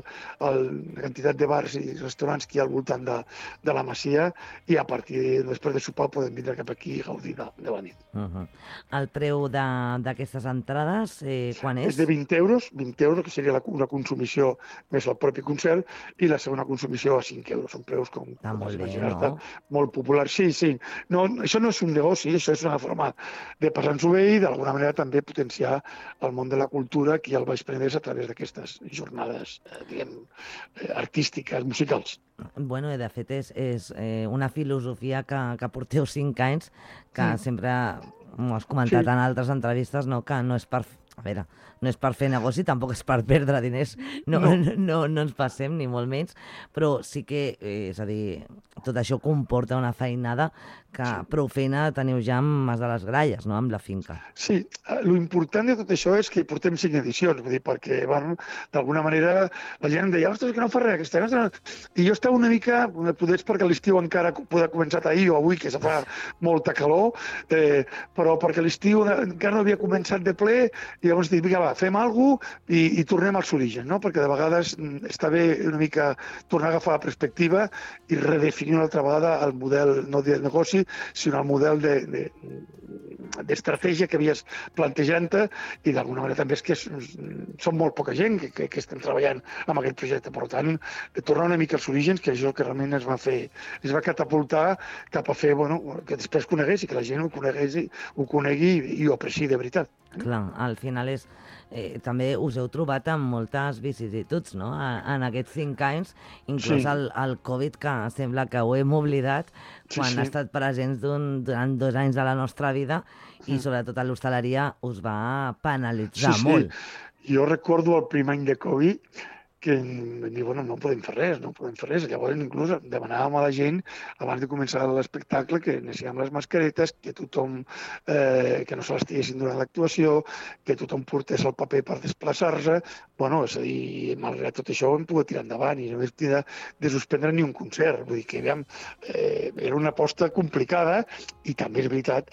la quantitat de bars i restaurants que hi ha al voltant de, de la Masia i a partir de, després de sopar podem vindre cap aquí i gaudir de, de la nit. Uh-huh. El preu d'aquestes entrades, eh, quan és? És de vint euros, vint euros, que seria la, una consumició més el propi concert, i la segona consumició a cinc euros. Són preus com, Està com molt bé, no? Molt populars. Sí, sí. No, això no és un negoci, això és una forma de passar-nos-ho bé i d'alguna manera també potenciar el món de la cultura aquí al Baix Penedès a través d'aquestes jornades, eh, diguem, eh, artístiques, musicals. Bueno, de fet, és, és eh, una filosofia que, que porteu cinc anys, que mm. sempre m'ho has comentat sí. en altres entrevistes, no, que no és per... A veure, no és per fer negoci, tampoc és per perdre diners, no, no. no, no, no ens passem, ni molt menys, però sí que, eh, és a dir, tot això comporta una feinada que sí. prou feina teniu ja amb Mas de les Gralles, no?, amb la finca. Sí, l'important de tot això és que hi portem cinc edicions, vull dir, perquè, bueno, d'alguna manera la gent em deia, ostres, que no fa res, aquesta no... I jo estava una mica, potser perquè l'estiu encara poder començat ahir o avui, que se fa molta calor, eh, però perquè l'estiu encara no havia començat de ple, i llavors dic, vinga, va, fem alguna cosa i, i tornem als orígens, no? Perquè de vegades està bé una mica tornar a agafar la perspectiva i redefinir una altra vegada el model, no de negoci, sinó el model de, de, d'estratègia que havies plantejant-te i d'alguna manera també és que som molt poca gent que, que, que estem treballant amb aquest projecte. Per tant, tornar una mica als orígens, que això que realment es va fer, es va catapultar cap a fer, bueno, que després conegués i que la gent ho conegués, ho conegui i ho apreciï de veritat. Clar, al final és... Eh, també us heu trobat amb moltes vicissituds, no?, en aquests cinc anys, inclús sí. el, el Covid, que sembla que ho hem oblidat, quan sí, sí. ha estat presents durant dos anys de la nostra vida i sobretot a l'hostaleria us va penalitzar sí, molt. Sí. Jo recordo el primer any de Covid que vam dir, bueno, no podem fer res, no podem fer res. Llavors, inclús demanàvem a la gent, abans de començar l'espectacle, que necessitàvem les mascaretes, que tothom, eh, que no se les tiguessin durant l'actuació, que tothom portés el paper per desplaçar-se. Bueno, és a dir, malgrat tot això ho hem pogut tirar endavant i no hem de, de suspendre ni un concert. Vull dir que, aviam, eh, era una aposta complicada i també és veritat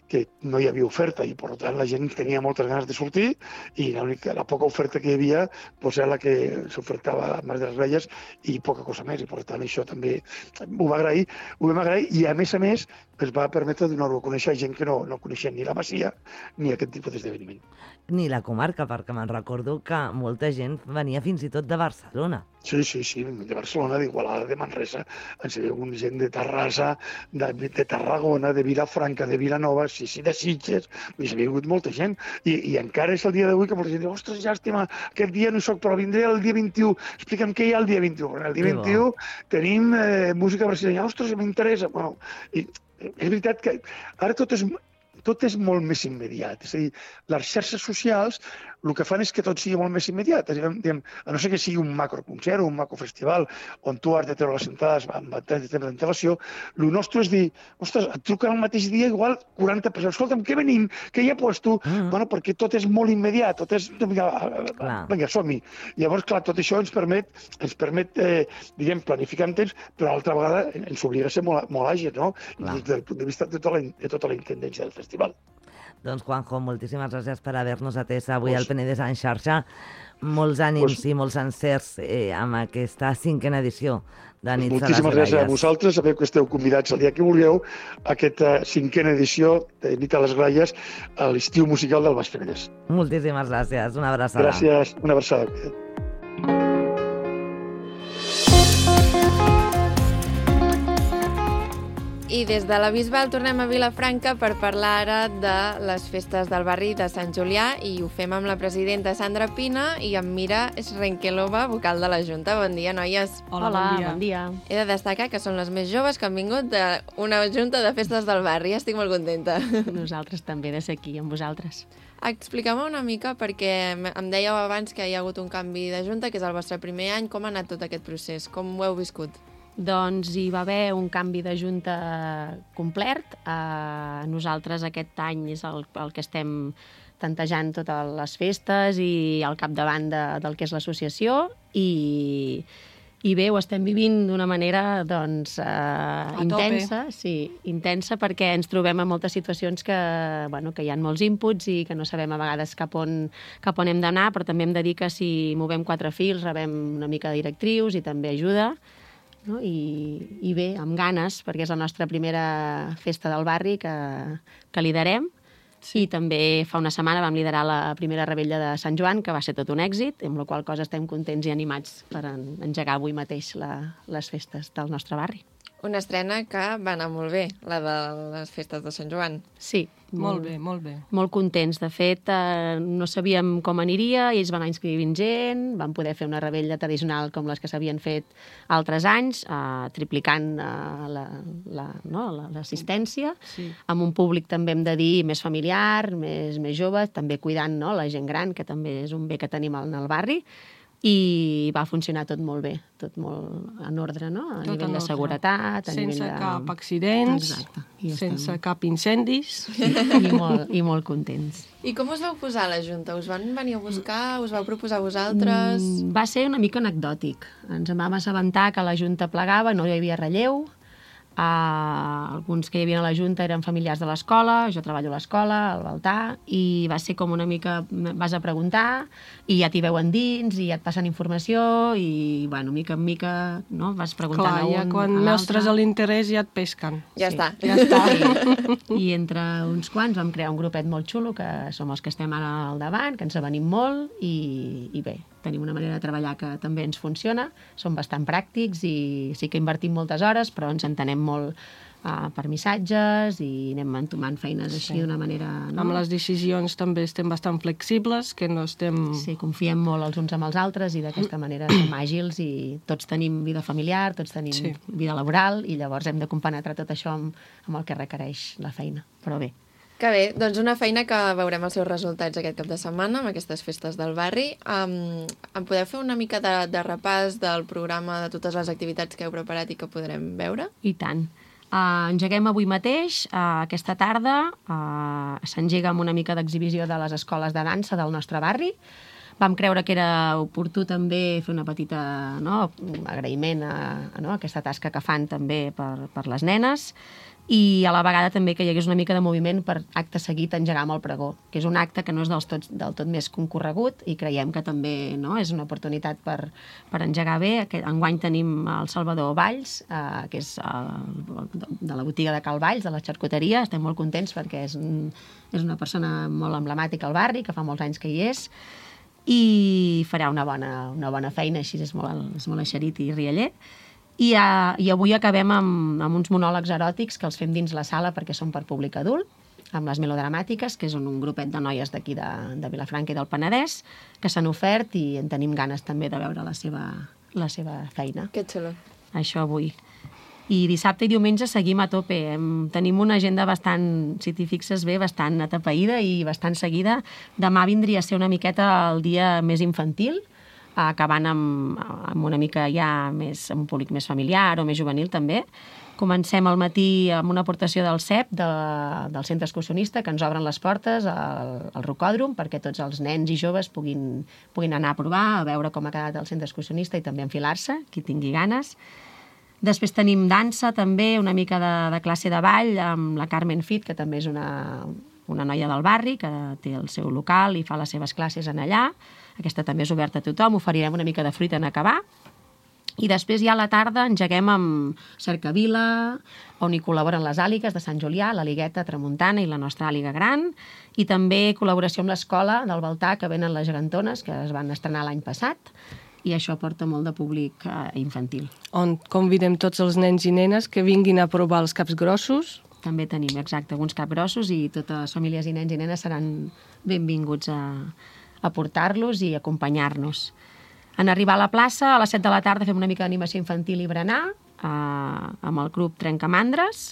que no hi havia oferta i, per tant, la gent tenia moltes ganes de sortir i l'única, la poca oferta que hi havia doncs, era la que s'ofertava a Mas de les Gralles i poca cosa més. I, per tant, això també ho va agrair, ho vam agrair i, a més a més, es va permetre donar-ho a conèixer a gent que no, no coneixia ni la Masia ni aquest tipus d'esdeveniment. Ni la comarca, perquè me'n recordo que molta gent venia fins i tot de Barcelona. Sí, sí, sí, de Barcelona, d'Igualada, de Manresa, ens hi havia gent de Terrassa, de, de Tarragona, de Vilafranca, de Vilanova, sí, sí, de Sitges, hi havia hagut molta gent, i, i encara és el dia d'avui que molta gent diu, ostres, llàstima, aquest dia no hi soc, però vindré el dia vint-i-u, explica'm què hi ha el dia vint-i-u. El dia vint-i-u tenim eh, música brasileña, ostres, m'interessa. Bueno, i és veritat que ara tot és, tot és molt més immediat, és a dir, les xarxes socials el que fan és que tot sigui molt més immediat. Diguem, a no ser que sigui un macroconcert o un macrofestival on tu has de treure les entrades amb temps d'antelació, el nostre és dir, ostres, et truquen el mateix dia igual quaranta persones, escolta'm, què venim, què hi ha puesto? Mm. Bueno, perquè tot és molt immediat, tot és, vinga, vinga som-hi. Llavors, clar, tot això ens permet, ens permet eh, diguem, planificar en temps, però a l'altra vegada ens obliga a ser molt, molt àgil, no? Des del punt de vista de tota la, de tota la intendència del festival. Doncs, Juanjo, moltíssimes gràcies per haver-nos atès avui al Penedès en xarxa. Molts ànims pues, i molts encerts eh, amb aquesta cinquena edició de Nits a les Gralles. Moltíssimes gràcies a vosaltres. Sabeu que esteu convidats el dia que vulgueu a aquesta cinquena edició de Nits a les Gralles a l'estiu musical del Baix Penedès. Moltíssimes gràcies. Una abraçada. Gràcies. Una abraçada. I des de la Bisbal tornem a Vilafranca per parlar ara de les festes del barri de Sant Julià i ho fem amb la presidenta Sandra Pina i amb Mira Srenkelova, vocal de la Junta. Bon dia, noies. Hola, Hola bon, dia. bon dia. He de destacar que són les més joves que han vingut d'una Junta de festes del barri. Estic molt contenta. Nosaltres també de ser aquí amb vosaltres. Expliqueu-me una mica, perquè em dèieu abans que hi ha hagut un canvi de Junta, que és el vostre primer any. Com ha anat tot aquest procés? Com ho heu viscut? Doncs hi va haver un canvi de junta complet. Uh, nosaltres aquest any és el, el que estem tantejant totes les festes i al capdavant de, del que és l'associació i, i bé, ho estem vivint d'una manera doncs, uh, intensa, sí, intensa perquè ens trobem en moltes situacions que, bueno, que hi ha molts inputs i que no sabem a vegades cap on, cap on hem d'anar, però també hem de dir que si movem quatre fils rebem una mica de directrius i també ajuda. No? I, i bé, amb ganes, perquè és la nostra primera festa del barri que, que liderem. Sí. I també fa una setmana vam liderar la primera rebella de Sant Joan, que va ser tot un èxit, amb la qual cosa estem contents i animats per engegar avui mateix la, les festes del nostre barri. Una estrena que va anar molt bé, la de les festes de Sant Joan. Sí. Molt bé, molt bé. Molt contents. De fet, eh, no sabíem com aniria, ells van anar inscrivint gent, van poder fer una rebella tradicional com les que s'havien fet altres anys, eh, triplicant eh, la, la, no, l'assistència, sí. Amb un públic també hem de dir més familiar, més, més jove, també cuidant no, la gent gran, que també és un bé que tenim en el barri, i va funcionar tot molt bé, tot molt en ordre, no? A tot nivell de seguretat, a sense nivell de... cap accidents, exacte. Sense estem... cap incendis. I, i, molt, I molt contents. I com us vau posar a la Junta? Us van venir a buscar? Us vau proposar vosaltres? Mm, va ser una mica anecdòtic. Ens en vam assabentar que la Junta plegava, no hi havia relleu. Uh, alguns que hi havia a la Junta eren familiars de l'escola, jo treballo a l'escola, al Baltar, i va ser com una mica, vas a preguntar, i ja t'hi veuen dins, i ja et passen informació, i, bueno, mica en mica, no?, vas preguntant Clar, a un, ja quan mostres l'interès ja et pesquen. Ja sí. està. Ja està. I, I entre uns quants vam crear un grupet molt xulo, que som els que estem ara al davant, que ens avenim molt, i, i bé, tenim una manera de treballar que també ens funciona, som bastant pràctics i sí que invertim moltes hores, però ens entenem molt uh, per missatges i anem entomant feines així sí. D'una manera... No? Amb les decisions també estem bastant flexibles, que no estem... Sí, confiem molt els uns amb els altres i d'aquesta manera som àgils i tots tenim vida familiar, tots tenim sí. Vida laboral i llavors hem de compenetrar tot això amb, amb el que requereix la feina, però bé. Que bé, doncs una feina que veurem els seus resultats aquest cap de setmana amb aquestes festes del barri. Um, em podeu fer una mica de, de repàs del programa de totes les activitats que heu preparat i que podrem veure? I tant. Uh, engeguem avui mateix, uh, aquesta tarda, uh, s'engega amb una mica d'exhibició de les escoles de dansa del nostre barri. vam creure que era oportú també fer una petita no, agraïment a, a, no, a aquesta tasca que fan també per, per les nenes, i a la vegada també que hi hagués una mica de moviment per acte seguit engegar amb el pregó, que és un acte que no és del tot, del tot més concorregut i creiem que també no, és una oportunitat per, per engegar bé. Enguany tenim el Salvador Valls, eh, que és el, de la botiga de Cal Valls, de la xarcuteria. Estem molt contents perquè és, un, és una persona molt emblemàtica al barri, que fa molts anys que hi és, i farà una bona, una bona feina, així és molt, és molt eixerit i rialler. I, uh, I avui acabem amb, amb uns monòlegs eròtics que els fem dins la sala perquè són per públic adult, amb les melodramàtiques, que és un, un grupet de noies d'aquí de, de Vilafranca i del Penedès, que s'han ofert i en tenim ganes també de veure la seva, la seva feina. Que xulo. Això avui. I dissabte i diumenge seguim a tope. Hem, tenim una agenda bastant, si t'hi fixes bé, bastant atapeïda i bastant seguida. Demà vindria a ser una miqueta el dia més infantil, acabant amb, amb una mica ja més, amb un públic més familiar o més juvenil també. Comencem al matí amb una aportació del C E P, de, del centre excursionista, que ens obren les portes al, al Rocòdrom perquè tots els nens i joves puguin, puguin anar a provar, a veure com ha quedat el centre excursionista i també enfilar-se, qui tingui ganes. Després tenim dansa també, una mica de, de classe de ball, amb la Carmen Fit, que també és una, una noia del barri, que té el seu local i fa les seves classes en allà. Aquesta també és oberta a tothom, oferirem una mica de fruita en acabar. I després ja a la tarda engeguem amb Cercavila, on hi col·laboren les àligues de Sant Julià, la Ligueta Tramuntana i la nostra àliga gran, i també col·laboració amb l'escola del Baltà, que venen les gegantones, que es van estrenar l'any passat, i això porta molt de públic eh, infantil. On convidem tots els nens i nenes que vinguin a provar els caps grossos. També tenim, exacte, alguns caps grossos i totes les famílies i nens i nenes seran benvinguts a, a portar-los i acompanyar-nos. En arribar a la plaça, a les set de la tarda fem una mica d'animació infantil i berenar, eh, amb el grup Trencamandres,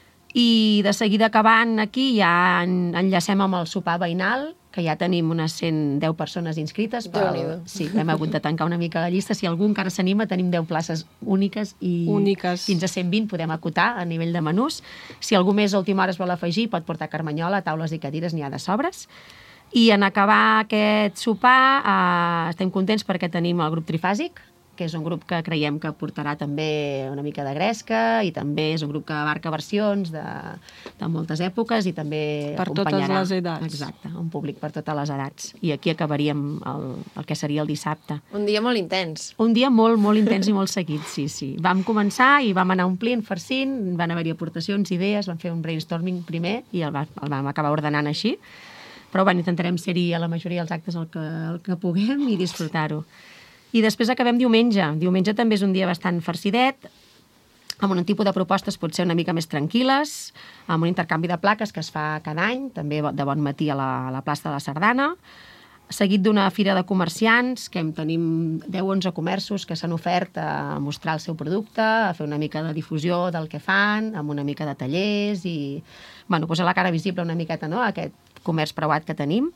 i de seguida acabant aquí ja en, enllacem amb el sopar veïnal, que ja tenim unes cent deu persones inscrites. Pel... Sí, hem hagut de tancar una mica la llista. Si algú encara s'anima, tenim deu places úniques i úniques. Fins a cent vint podem acotar a nivell de menús. Si algú més a última hora es vol afegir, pot portar carmanyola, taules i cadires, n'hi ha de sobres. I en acabar aquest sopar eh, estem contents perquè tenim el grup Trifàsic, que és un grup que creiem que portarà també una mica de gresca i també és un grup que abarca versions de, de moltes èpoques i també per acompanyarà... totes les edats. Exacte, un públic per totes les edats. I aquí acabaríem el, el que seria el dissabte. Un dia molt intens. Un dia molt, molt intens i molt seguit, sí, sí. Vam començar i vam anar omplint, farcint, van haver-hi aportacions, idees, vam fer un brainstorming primer i el, va, el vam acabar ordenant així. Però bueno, intentarem ser-hi a la majoria dels actes el que, el que puguem i disfrutar-ho. I després acabem diumenge. Diumenge també és un dia bastant farcidet, amb un tipus de propostes potser una mica més tranquil·les, amb un intercanvi de plaques que es fa cada any, també de bon matí a la, a la plaça de la Sardana, seguit d'una fira de comerciants, que en tenim deu o onze comerços que s'han ofert a mostrar el seu producte, a fer una mica de difusió del que fan, amb una mica de tallers i bueno, posar la cara visible una miqueta, no?, a aquest comerç preuat que tenim.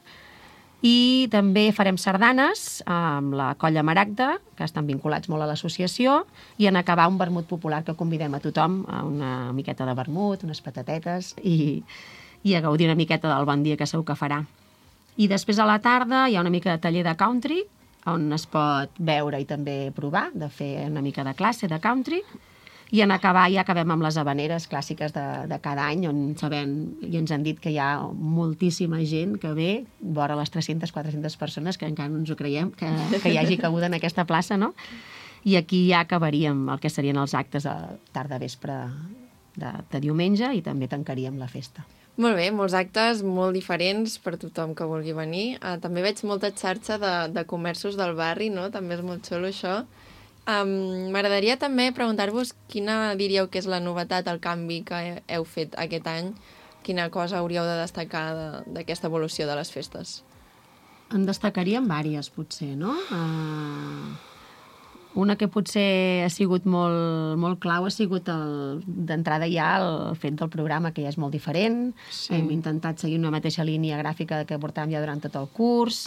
I també farem sardanes amb la Colla Maragda, que estan vinculats molt a l'associació, i en acabar un vermut popular que convidem a tothom, a una miqueta de vermut, unes patatetes, i, i a gaudir una miqueta del bon dia que segur que farà. I després a la tarda hi ha una mica de taller de country, on es pot veure i també provar, de fer una mica de classe de country, i en acabar ja acabem amb les habaneres clàssiques de, de cada any, on sabem i ens han dit que hi ha moltíssima gent que ve, vora les tres-centes quatre-centes persones, que encara no ens ho creiem, que, que hi hagi cabuda en aquesta plaça, no? I aquí ja acabaríem el que serien els actes a tarda-vespre de, de diumenge i també tancaríem la festa. Molt bé, molts actes molt diferents per tothom que vulgui venir. Uh, també veig molta xarxa de, de comerços del barri, no? També és molt xulo això. Um, M'agradaria també preguntar-vos quina diríeu que és la novetat, el canvi que heu fet aquest any, quina cosa hauríeu de destacar d'aquesta evolució de les festes? En destacaríem vàries, potser, no? Uh, una que potser ha sigut molt, molt clau ha sigut d'entrada ja el fet del programa, que ja és molt diferent. Sí. Hem intentat seguir una mateixa línia gràfica que portàvem ja durant tot el curs,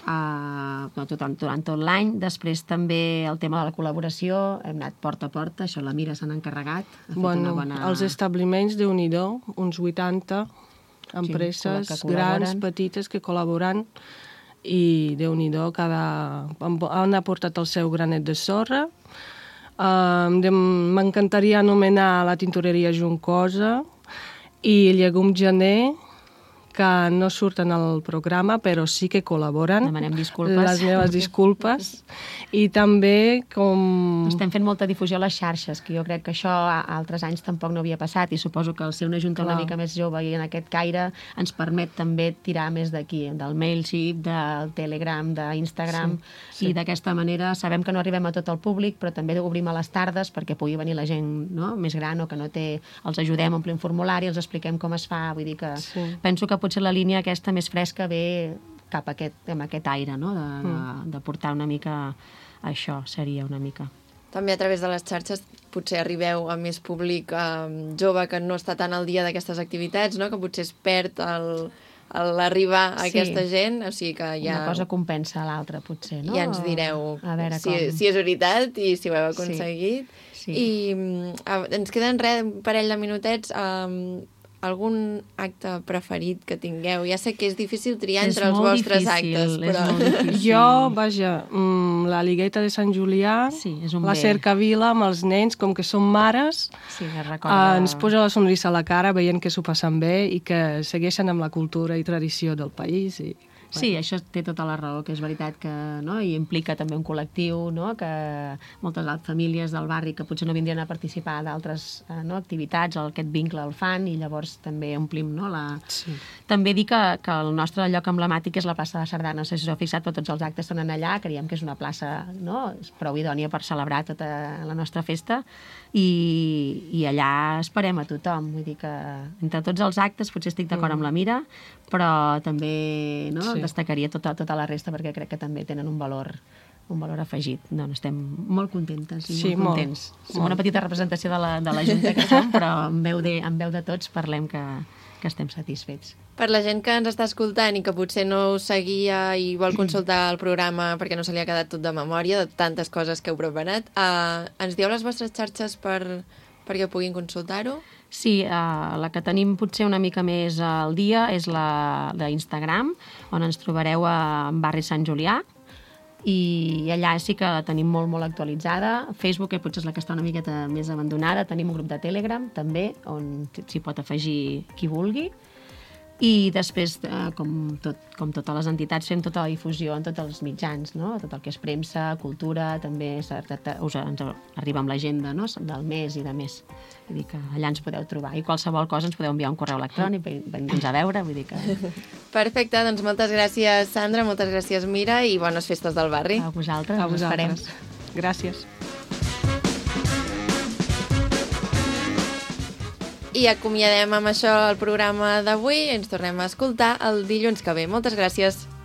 Uh, durant, durant tot l'any. Després també el tema de la col·laboració, hem anat porta a porta, això la Mira s'han encarregat. Bueno, bona... Els establiments, Déu-n'hi-do, uns vuitanta empreses sí, grans, petites, que col·laboren i Déu-n'hi-do, cada... han aportat el seu granet de sorra. Um, M'encantaria anomenar la tintoreria Juncosa i Llegum Gener, que no surten al programa, però sí que col·laboren. Demanem disculpes. Les meves disculpes. I també com... Estem fent molta difusió a les xarxes, que jo crec que això a altres anys tampoc no havia passat, i suposo que el ser una junta Clar. una mica més jove i en aquest caire ens permet també tirar més d'aquí, del Mailchimp, del Telegram, d'Instagram, sí, sí. i d'aquesta manera sabem que no arribem a tot el públic, però també obrim a les tardes perquè pugui venir la gent, no?, més gran o que no té... Els ajudem a omplir un formulari, els expliquem com es fa, vull dir que sí. penso que potser la línia aquesta més fresca ve cap a aquest, amb aquest aire, no?, de, mm. de, de portar una mica això, seria una mica. També a través de les xarxes potser arribeu a més públic eh, jove que no està tan al dia d'aquestes activitats, no?, que potser es perd el, l'arribar a sí. aquesta gent, o sigui que ja... Una cosa compensa l'altra, potser, no? Ja ens direu a veure si, com... si és veritat i si ho heu aconseguit. Sí. Sí. I uh, ens queden res, un parell de minutets. Um, algun acte preferit que tingueu? Ja sé que és difícil triar és entre els vostres difícil, actes, però... Jo, vaja, mm, la Ligueta de Sant Julià, sí, és un la bé. Cercavila amb els nens, com que són mares, sí, recorda... eh, ens posa la sonrisa a la cara veient que s'ho passen bé i que segueixen amb la cultura i tradició del país. I... Sí, això té tota la raó, que és veritat que no, i implica també un col·lectiu, no, que moltes famílies del barri que potser no vindrien a participar d'altres eh, no, activitats, aquest vincle el fan i llavors també omplim, no, la... Sí. També dir que, que el nostre lloc emblemàtic és la plaça de Sardana. No sé si us heu fixat, però tots els actes són allà, creiem que és una plaça, no, prou idònia per celebrar tota la nostra festa i, i allà esperem a tothom. Vull dir que entre tots els actes potser estic d'acord mm. amb la Mira, però també no, sí. destacaria tota, tota la resta perquè crec que també tenen un valor un valor afegit. No, estem molt contentes i sí, molt contents. Molt, Som molt. una petita representació de la, de la Junta que som, però en veu de, en veu de tots parlem que, que estem satisfets. Per la gent que ens està escoltant i que potser no us seguia i vol consultar el programa perquè no se li ha quedat tot de memòria, de tantes coses que heu preparat, eh, ens dieu les vostres xarxes per, perquè puguin consultar-ho? Sí, uh, la que tenim potser una mica més al dia és la d'Instagram, on ens trobareu a Barri Sant Julià, i allà sí que la tenim molt, molt actualitzada. Facebook, que potser és la que està una miqueta més abandonada. Tenim un grup de Telegram, també, on s'hi pot afegir qui vulgui. I després, eh, com, tot, com totes les entitats, fem tota la difusió en tots els mitjans, no? Tot el que és premsa, cultura, també us, ens arriba amb l'agenda, no?, del mes i de més. Vull dir que allà ens podeu trobar. I qualsevol cosa ens podeu enviar un correu electrònic i veniu-nos a veure. Vull dir que... Perfecte, doncs moltes gràcies, Sandra, moltes gràcies, Mira, i bones festes del barri. A vosaltres, a us vosaltres. Esperem. Gràcies. I acomiadem amb això el programa d'avui. Ens tornem a escoltar el dilluns que ve. Moltes gràcies.